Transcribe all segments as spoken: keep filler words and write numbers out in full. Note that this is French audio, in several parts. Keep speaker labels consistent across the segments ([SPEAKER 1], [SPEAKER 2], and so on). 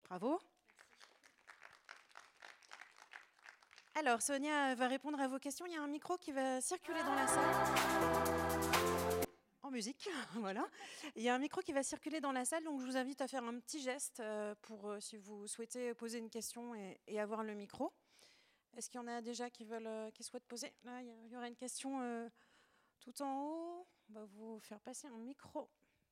[SPEAKER 1] Bravo. Alors, Sonia va répondre à vos questions. Il y a un micro qui va circuler dans la salle. En musique, voilà. Il y a un micro qui va circuler dans la salle, donc je vous invite à faire un petit geste pour, si vous souhaitez poser une question et, et avoir le micro. Est-ce qu'il y en a déjà qui, veulent, qui souhaitent poser? Là, il y aura une question euh, tout en haut. On va vous faire passer un micro.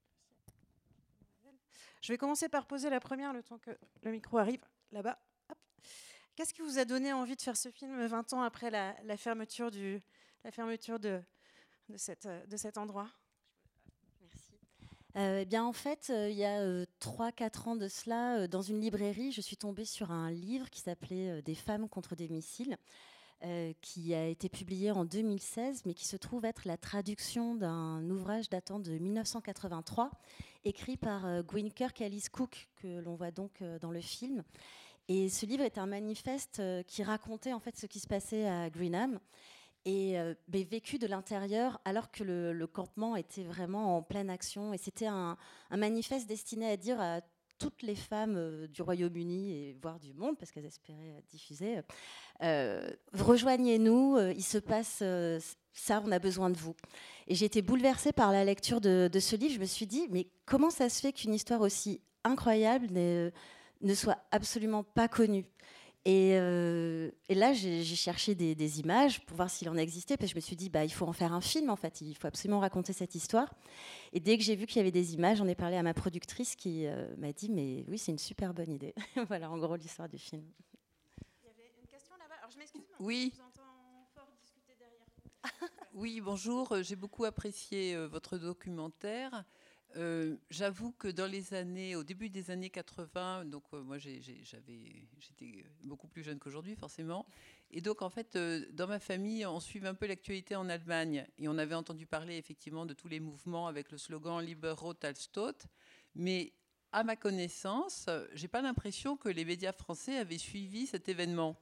[SPEAKER 1] Je vais commencer par poser la première, le temps que le micro arrive, là-bas. Hop. Qu'est-ce qui vous a donné envie de faire ce film vingt ans après la, la fermeture, du, la fermeture de, de, cette, de cet endroit?
[SPEAKER 2] Merci. Euh, eh bien, en fait, euh, il y a euh, trois quatre ans de cela, euh, dans une librairie, je suis tombée sur un livre qui s'appelait euh, « Des femmes contre des missiles », euh, qui a été publié en deux mille seize, mais qui se trouve être la traduction d'un ouvrage datant de mille neuf cent quatre-vingt-trois, écrit par euh, Gwyn Kirk et Alice Cook, que l'on voit donc euh, dans le film. Et ce livre est un manifeste euh, qui racontait en fait ce qui se passait à Greenham, et euh, vécu de l'intérieur alors que le, le campement était vraiment en pleine action. Et c'était un, un manifeste destiné à dire à toutes les femmes euh, du Royaume-Uni et voire du monde, parce qu'elles espéraient diffuser, euh, rejoignez-nous, euh, il se passe euh, ça, on a besoin de vous. Et j'ai été bouleversée par la lecture de, de ce livre. Je me suis dit, mais comment ça se fait qu'une histoire aussi incroyable ne, ne soit absolument pas connue? Et, euh, et là, j'ai, j'ai cherché des, des images pour voir s'il en existait, parce que je me suis dit, bah, il faut en faire un film, en fait. Il faut absolument raconter cette histoire. Et dès que j'ai vu qu'il y avait des images, j'en ai parlé à ma productrice qui euh, m'a dit, mais oui, c'est une super bonne idée. Voilà, en gros, l'histoire du film.
[SPEAKER 1] Il y avait une question là-bas. Alors, je m'excuse, mais
[SPEAKER 3] oui.
[SPEAKER 1] je vous entends fort discuter derrière.
[SPEAKER 3] Oui, bonjour. J'ai beaucoup apprécié euh, votre documentaire. Euh, j'avoue que dans les années, au début des années quatre-vingts, donc euh, moi j'ai, j'ai, j'avais, j'étais beaucoup plus jeune qu'aujourd'hui forcément, et donc en fait euh, dans ma famille on suivait un peu l'actualité en Allemagne et on avait entendu parler effectivement de tous les mouvements avec le slogan Lieber Rot als tot, mais à ma connaissance, j'ai pas l'impression que les médias français avaient suivi cet événement.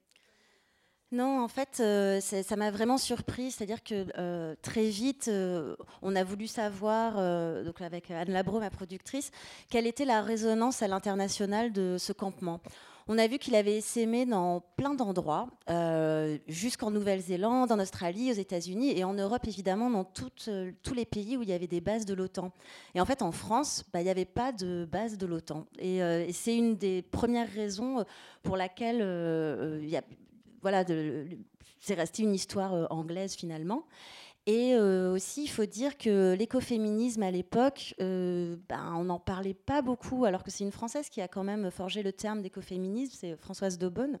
[SPEAKER 2] Non, en fait, euh, ça m'a vraiment surpris. C'est-à-dire que euh, très vite, euh, on a voulu savoir, euh, donc avec Anne Labro, ma productrice, quelle était la résonance à l'international de ce campement. On a vu qu'il avait essaimé dans plein d'endroits, euh, jusqu'en Nouvelle-Zélande, en Australie, aux États-Unis et en Europe, évidemment, dans toutes, euh, tous les pays où il y avait des bases de l'OTAN. Et en fait, en France, bah, il n'y avait pas de base de l'OTAN. Et, euh, et c'est une des premières raisons pour laquelle euh, il y a... Voilà, de, c'est resté une histoire euh, anglaise finalement. Et euh, aussi, il faut dire que l'écoféminisme à l'époque, euh, ben, on n'en parlait pas beaucoup, alors que c'est une Française qui a quand même forgé le terme d'écoféminisme, c'est Françoise d'Aubonne.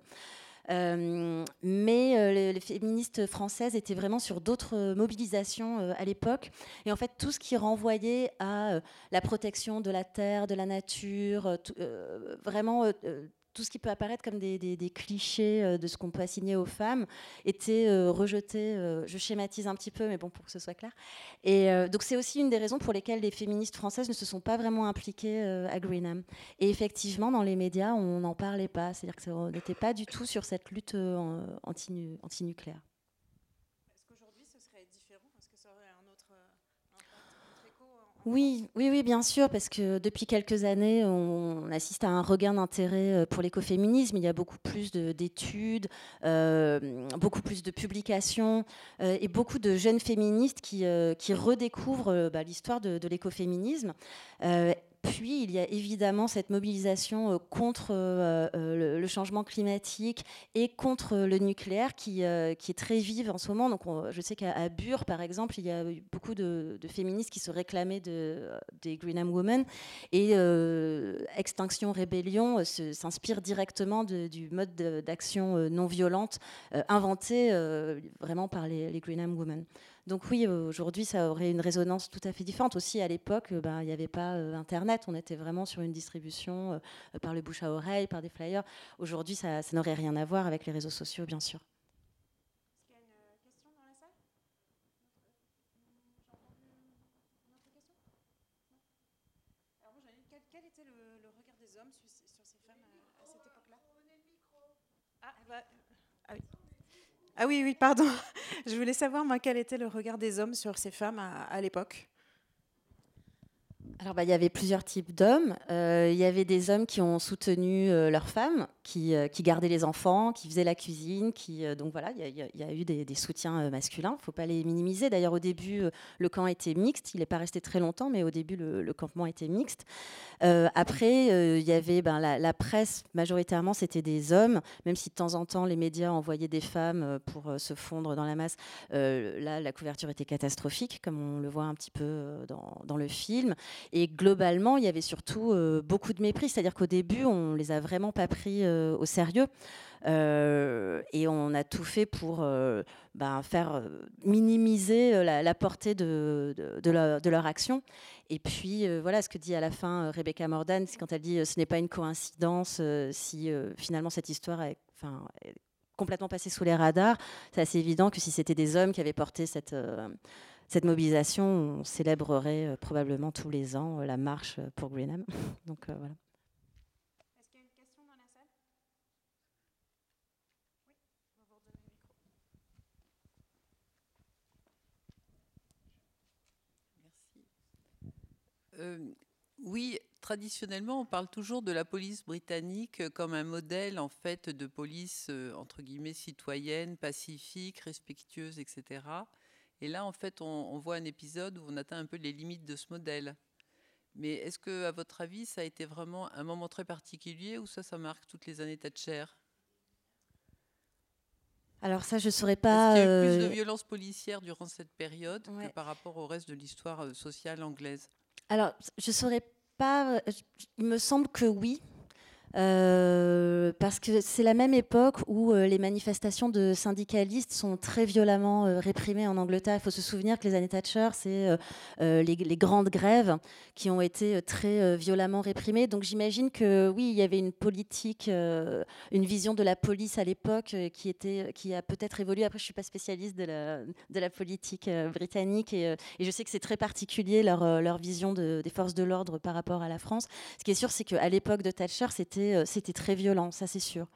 [SPEAKER 2] Euh, mais euh, les, les féministes françaises étaient vraiment sur d'autres mobilisations euh, à l'époque. Et en fait, tout ce qui renvoyait à euh, la protection de la terre, de la nature, tout, euh, vraiment... Euh, tout ce qui peut apparaître comme des, des, des clichés euh, de ce qu'on peut assigner aux femmes était euh, rejeté. Euh, je schématise un petit peu, mais bon, pour que ce soit clair. Et euh, donc, c'est aussi une des raisons pour lesquelles les féministes françaises ne se sont pas vraiment impliquées euh, à Greenham. Et effectivement, dans les médias, on n'en parlait pas. C'est-à-dire qu'on n'était pas du tout sur cette lutte euh, anti, anti-nucléaire.
[SPEAKER 1] Est-ce qu'aujourd'hui, ce serait différent? Est-ce que ça aurait un autre impact, un autre écho en
[SPEAKER 2] Oui, oui, oui, bien sûr, parce que depuis quelques années, on assiste à un regain d'intérêt pour l'écoféminisme. Il y a beaucoup plus de, d'études, euh, beaucoup plus de publications euh, et beaucoup de jeunes féministes qui, euh, qui redécouvrent euh, bah, l'histoire de, de l'écoféminisme. Euh, Puis, il y a évidemment cette mobilisation euh, contre euh, le, le changement climatique et contre le nucléaire qui, euh, qui est très vive en ce moment. Donc, on, je sais qu'à Bure, par exemple, il y a eu beaucoup de, de féministes qui se réclamaient de, des Greenham Women. Et euh, Extinction Rébellion euh, se, s'inspire directement de, du mode de, d'action euh, non violente euh, inventé euh, vraiment par les, les Greenham Women. Donc oui, aujourd'hui, ça aurait une résonance tout à fait différente. Aussi, à l'époque, ben, il n'y avait pas euh, Internet. On était vraiment sur une distribution euh, par le bouche à oreille, par des flyers. Aujourd'hui, ça, ça n'aurait rien à voir avec les réseaux sociaux, bien sûr.
[SPEAKER 1] Est-ce qu'il y a une question dans la salle? J'ai entendu une autre question? Non. Alors moi, j'en ai une. Quel, quel était le, le regard des hommes sur, sur ces femmes à, à cette époque-là? Ah, bah, ah oui. Ah oui, oui, pardon. Je voulais savoir, moi, quel était le regard des hommes sur ces femmes à, à l'époque.
[SPEAKER 2] Alors, bah, il y avait plusieurs types d'hommes. Euh, il y avait des hommes qui ont soutenu euh, leurs femmes, qui, euh, qui gardaient les enfants, qui faisaient la cuisine. Qui, euh, donc voilà, il y, a- il y a- il y a eu des, des soutiens euh, masculins. Il ne faut pas les minimiser. D'ailleurs, au début, euh, le camp était mixte. Il n'est pas resté très longtemps, mais au début, le, le campement était mixte. Euh, après, euh, il y avait ben, la, la presse, majoritairement, c'était des hommes, même si de temps en temps, les médias envoyaient des femmes euh, pour euh, se fondre dans la masse. Euh, là, la couverture était catastrophique, comme on le voit un petit peu euh, dans, dans le film. Et globalement, il y avait surtout euh, beaucoup de mépris, c'est-à-dire qu'au début, on les a vraiment pas pris euh, au sérieux. Euh, et on a tout fait pour euh, ben, faire euh, minimiser euh, la, la portée de, de, de, leur, de leur action. Et puis, euh, voilà ce que dit à la fin euh, Rebecca Mordan, c'est quand elle dit euh, ce n'est pas une coïncidence euh, si euh, finalement cette histoire est, enfin, est complètement passée sous les radars. C'est assez évident que si c'était des hommes qui avaient porté cette, euh, cette mobilisation, on célébrerait euh, probablement tous les ans euh, la marche pour Greenham. Donc euh, voilà.
[SPEAKER 1] Est-ce qu'il y a une question dans la salle? Oui, on va vous redonner le micro.
[SPEAKER 3] Merci. Euh, oui, traditionnellement, on parle toujours de la police britannique comme un modèle en fait de police euh, entre guillemets citoyenne, pacifique, respectueuse, et cetera. Et là, en fait, on, on voit un épisode où on atteint un peu les limites de ce modèle. Mais est-ce que, à votre avis, ça a été vraiment un moment très particulier ou ça, ça marque toutes les années Thatcher?
[SPEAKER 2] Alors ça, je ne saurais
[SPEAKER 3] Est-ce
[SPEAKER 2] pas...
[SPEAKER 3] qu'il y a eu plus
[SPEAKER 2] euh,
[SPEAKER 3] de violences policières durant cette période
[SPEAKER 2] Ouais.
[SPEAKER 3] que par rapport au reste de l'histoire euh, sociale anglaise?
[SPEAKER 2] Alors, je ne saurais pas... euh, Il me semble que oui. Euh, parce que c'est la même époque où euh, les manifestations de syndicalistes sont très violemment euh, réprimées en Angleterre. Il faut se souvenir que les années Thatcher, c'est euh, euh, les, les grandes grèves qui ont été euh, très euh, violemment réprimées. Donc j'imagine que oui, il y avait une politique, euh, une vision de la police à l'époque euh, qui, était, qui a peut-être évolué. Après, je ne suis pas spécialiste de la, de la politique euh, britannique et, euh, et je sais que c'est très particulier leur, euh, leur vision de, des forces de l'ordre par rapport à la France. Ce qui est sûr, c'est qu'à l'époque de Thatcher, c'était C'était très violent, ça c'est sûr.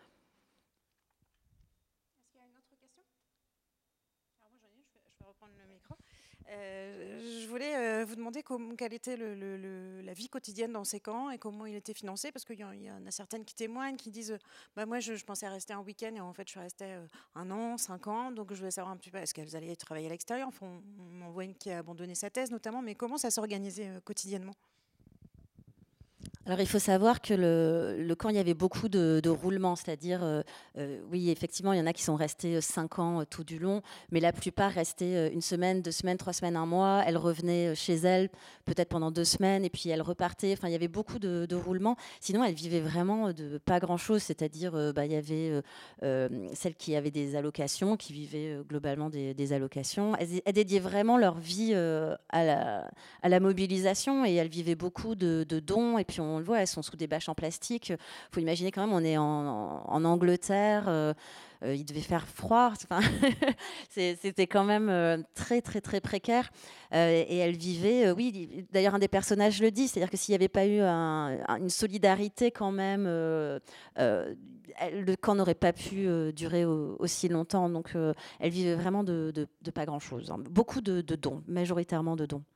[SPEAKER 1] Est-ce qu'il y a une autre question? Alors moi j'en ai une, je vais, je vais reprendre le micro. Euh, je voulais euh, vous demander comment, quelle était le, le, le, la vie quotidienne dans ces camps et comment il était financé, parce qu'il y, y en a certaines qui témoignent, qui disent, euh, bah moi je, je pensais rester un week-end et en fait je suis restée euh, un an, cinq ans, donc je voulais savoir un petit peu, est-ce qu'elles allaient travailler à l'extérieur? Enfin, on, on en voit une qui a abandonné sa thèse notamment, mais comment ça s'organisait euh, quotidiennement?
[SPEAKER 2] Alors il faut savoir que le, le camp, il y avait beaucoup de, de roulements, c'est-à-dire, euh, euh, oui, effectivement, il y en a qui sont restés cinq ans euh, tout du long, mais la plupart restaient euh, une semaine, deux semaines, trois semaines, un mois. Elles revenaient euh, chez elles peut-être pendant deux semaines, et puis elles repartaient. Enfin, il y avait beaucoup de, de roulements. Sinon, elles vivaient vraiment de pas grand-chose, c'est-à-dire, euh, bah, il y avait euh, euh, celles qui avaient des allocations, qui vivaient euh, globalement des, des allocations. Elles, elles dédiaient vraiment leur vie euh, à, la, à la mobilisation, et elles vivaient beaucoup de, de dons, et puis on on le voit, elles sont sous des bâches en plastique. Il faut imaginer quand même, on est en, en, en Angleterre, euh, euh, il devait faire froid. Enfin, c'était quand même euh, très, très, très précaire. Euh, et elle vivait, euh, oui, d'ailleurs, un des personnages le dit, c'est-à-dire que s'il n'y avait pas eu un, une solidarité quand même, euh, euh, le camp n'aurait pas pu euh, durer au, aussi longtemps. Donc, euh, elle vivait vraiment de, de, de pas grand-chose. Hein. Beaucoup de, de dons, majoritairement de dons.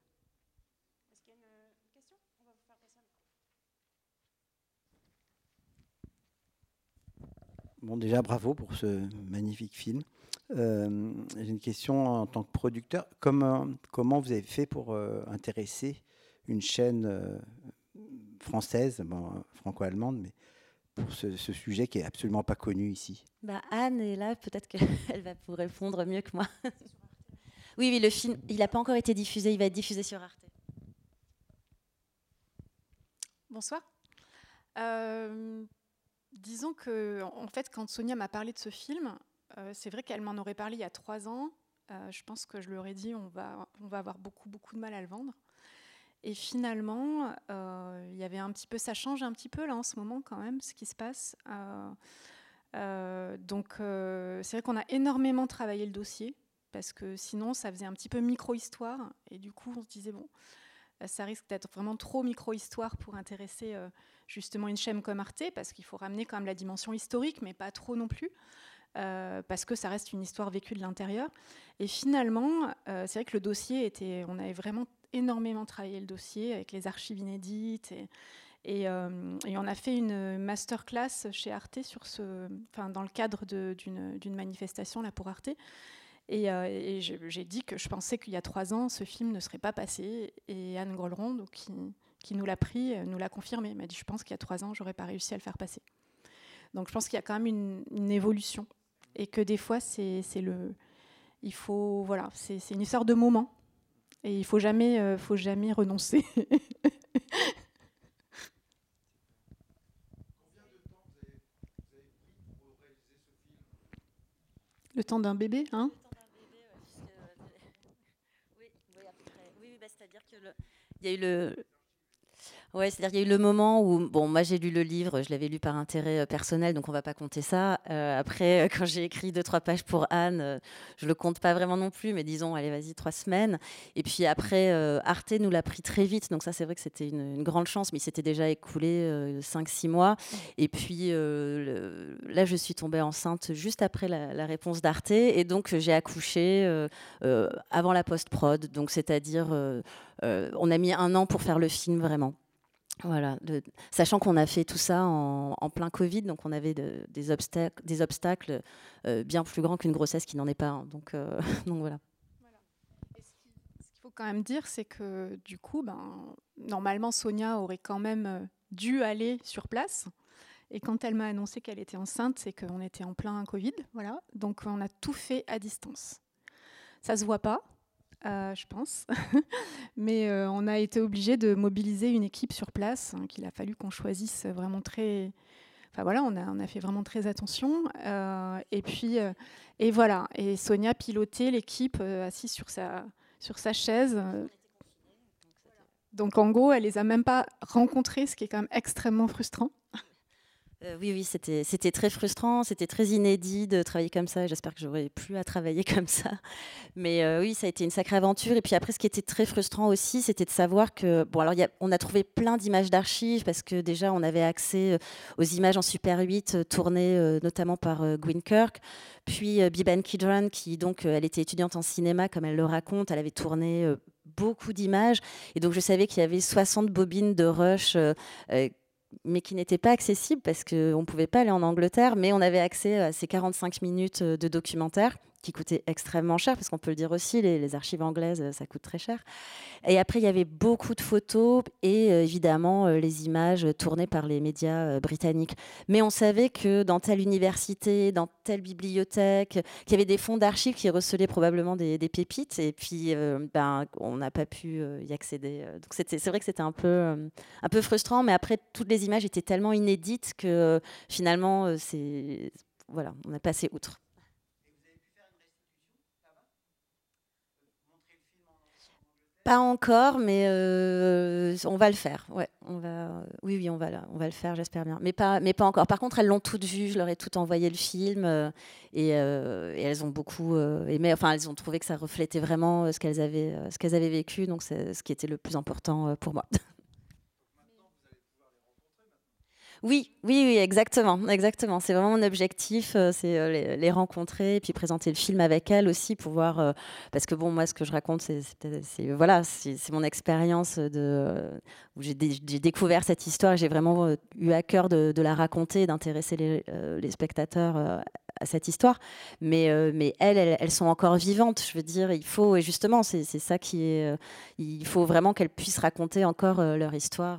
[SPEAKER 4] Bon, déjà, bravo pour ce magnifique film. Euh, J'ai une question en tant que producteur. Comment, comment vous avez fait pour euh, intéresser une chaîne euh, française, bon, franco-allemande, mais pour ce, ce sujet qui est absolument pas connu ici?
[SPEAKER 2] Bah, Anne est là, peut-être qu'elle va vous répondre mieux que moi. Oui, oui, le film, il n'a pas encore été diffusé, il va être diffusé sur Arte.
[SPEAKER 5] Bonsoir. Euh, disons que, en fait, quand Sonia m'a parlé de ce film, euh, c'est vrai qu'elle m'en aurait parlé il y a trois ans. Euh, je pense que je lui aurais dit on va, on va avoir beaucoup, beaucoup de mal à le vendre. Et finalement, euh, il y avait un petit peu, ça change un petit peu là en ce moment quand même, ce qui se passe. Euh, euh, donc, euh, c'est vrai qu'on a énormément travaillé le dossier parce que sinon, ça faisait un petit peu micro-histoire. Et du coup, on se disait bon. Ça risque d'être vraiment trop micro-histoire pour intéresser euh, justement une chaîne comme Arte, parce qu'il faut ramener quand même la dimension historique, mais pas trop non plus. euh, parce que ça reste une histoire vécue de l'intérieur. Et finalement, euh, c'est vrai que le dossier était, on avait vraiment énormément travaillé le dossier avec les archives inédites et, et, euh, et on a fait une masterclass chez Arte sur ce, enfin dans le cadre de, d'une, d'une manifestation là pour Arte. Et, euh, et j'ai dit que je pensais qu'il y a trois ans, ce film ne serait pas passé. Et Anne Grolleron, donc, qui, qui nous l'a pris, nous l'a confirmé. Elle m'a dit, je pense qu'il y a trois ans, j'aurais pas réussi à le faire passer. Donc je pense qu'il y a quand même une, une évolution. Et que des fois, c'est, c'est le, il faut, voilà, c'est, c'est une histoire de moment. Et il ne faut jamais, euh, faut jamais renoncer. Le temps d'un bébé, hein?
[SPEAKER 2] C'est-à-dire que le... il y a eu le... Ouais, c'est-à-dire qu'il y a eu le moment où, bon, moi j'ai lu le livre, je l'avais lu par intérêt personnel, donc on va pas compter ça. Euh, après, quand j'ai écrit deux, trois pages pour Anne, euh, je le compte pas vraiment non plus, mais disons, allez, vas-y, trois semaines. Et puis après, euh, Arte nous l'a pris très vite, donc ça, c'est vrai que c'était une, une grande chance, mais il s'était déjà écoulé euh, cinq six mois. Et puis euh, le... là, je suis tombée enceinte juste après la, la réponse d'Arte, et donc j'ai accouché euh, euh, avant la post-prod, donc c'est-à-dire, euh, euh, on a mis un an pour faire le film vraiment. Voilà, de, sachant qu'on a fait tout ça en, en plein Covid, donc on avait de, des obstacles, des obstacles euh, bien plus grands qu'une grossesse qui n'en est pas. Hein, donc, euh, donc voilà.
[SPEAKER 5] Voilà. Et ce qu'il faut quand même dire, c'est que du coup, ben, normalement, Sonia aurait quand même dû aller sur place. Et quand elle m'a annoncé qu'elle était enceinte, c'est qu'on était en plein Covid. Voilà. Donc on a tout fait à distance. Ça ne se voit pas. Euh, je pense. Mais euh, on a été obligé de mobiliser une équipe sur place, hein, qu'il a fallu qu'on choisisse vraiment très... Enfin voilà, on a, on a fait vraiment très attention. Euh, et puis, euh, et voilà. Et Sonia pilotait l'équipe euh, assise sur sa, sur sa chaise. Donc en gros, elle les a même pas rencontrés, ce qui est quand même extrêmement frustrant.
[SPEAKER 2] Euh, oui, oui, c'était, c'était très frustrant, c'était très inédit de travailler comme ça. J'espère que j'aurai plus à travailler comme ça. Mais euh, oui, ça a été une sacrée aventure. Et puis après, ce qui était très frustrant aussi, c'était de savoir que... Bon, alors, y a, on a trouvé plein d'images d'archives parce que déjà, on avait accès aux images en Super huit tournées euh, notamment par euh, Gwyn Kirk. Puis euh, Biban Kidron, qui donc, euh, elle était étudiante en cinéma, comme elle le raconte. Elle avait tourné euh, beaucoup d'images. Et donc, je savais qu'il y avait soixante bobines de rush euh, euh, mais qui n'était pas accessible parce qu'on ne pouvait pas aller en Angleterre, mais on avait accès à ces quarante-cinq minutes de documentaire qui coûtaient extrêmement cher, parce qu'on peut le dire aussi, les, les archives anglaises, ça coûte très cher. Et après, il y avait beaucoup de photos et euh, évidemment euh, les images tournées par les médias euh, britanniques. Mais on savait que dans telle université, dans telle bibliothèque, qu'il y avait des fonds d'archives qui recelaient probablement des, des pépites, et puis euh, ben, on n'a pas pu euh, y accéder. Donc c'était, c'est vrai que c'était un peu, euh, un peu frustrant, mais après, toutes les images étaient tellement inédites que euh, finalement, euh, c'est, voilà, on a passé outre. Pas encore, mais euh, on va le faire. Ouais, on va. Oui, oui, on va, on va le faire, j'espère bien. Mais pas, mais pas encore. Par contre, elles l'ont toutes vu. Je leur ai tout envoyé le film euh, et, euh, et elles ont beaucoup euh, aimé. Enfin, elles ont trouvé que ça reflétait vraiment ce qu'elles avaient, ce qu'elles avaient vécu. Donc, c'est ce qui était le plus important pour moi. Oui, oui, oui, exactement, exactement. C'est vraiment mon objectif, euh, c'est euh, les, les rencontrer et puis présenter le film avec elles aussi pour voir, euh, parce que bon, moi, ce que je raconte, c'est, c'est, c'est voilà, c'est, c'est mon expérience de euh, où j'ai, dé, j'ai découvert cette histoire et j'ai vraiment euh, eu à cœur de, de la raconter, d'intéresser les, euh, les spectateurs euh, à cette histoire. Mais, euh, mais elles, elles, elles sont encore vivantes. Je veux dire, il faut et justement, c'est, c'est ça qui est, euh, il faut vraiment qu'elles puissent raconter encore euh, leur histoire.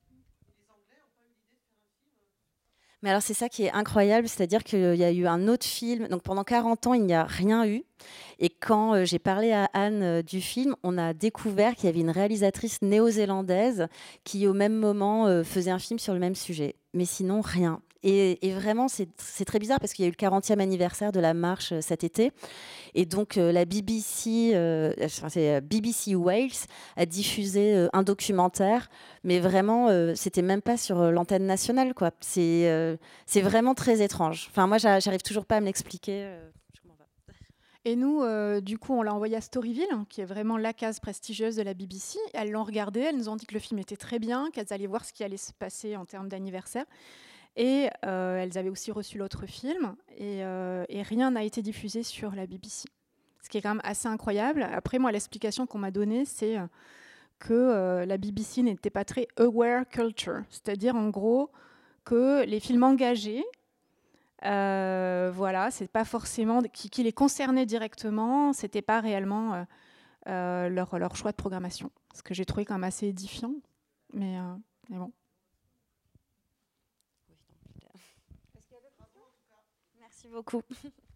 [SPEAKER 2] Mais alors, c'est ça qui est incroyable, c'est-à-dire qu'il y a eu un autre film. Donc, pendant quarante ans, il n'y a rien eu. Et quand euh, j'ai parlé à Anne euh, du film, on a découvert qu'il y avait une réalisatrice néo-zélandaise qui, au même moment, euh, faisait un film sur le même sujet. Mais sinon, rien. Et, et vraiment, c'est, c'est très bizarre parce qu'il y a eu le quarantième anniversaire de la marche euh, cet été. Et donc, euh, la B B C, euh, enfin, c'est B B C Wales, a diffusé euh, un documentaire. Mais vraiment, euh, c'était même pas sur euh, l'antenne nationale, quoi. C'est, euh, c'est vraiment très étrange. Enfin, moi, j'arrive toujours pas à me l'expliquer. Euh,
[SPEAKER 5] Et nous, euh, du coup, on l'a envoyé à Storyville, hein, qui est vraiment la case prestigieuse de la B B C. Elles l'ont regardé, elles nous ont dit que le film était très bien, qu'elles allaient voir ce qui allait se passer en termes d'anniversaire. Et euh, elles avaient aussi reçu l'autre film, et, euh, et rien n'a été diffusé sur la B B C. Ce qui est quand même assez incroyable. Après, moi, l'explication qu'on m'a donnée, c'est que euh, la B B C n'était pas très aware culture, c'est-à-dire en gros que les films engagés, euh, voilà, c'est pas forcément qui, qui les concernait directement, c'était pas réellement euh, euh, leur, leur choix de programmation. Ce que j'ai trouvé quand même assez édifiant, mais, euh, mais bon.
[SPEAKER 2] Merci beaucoup.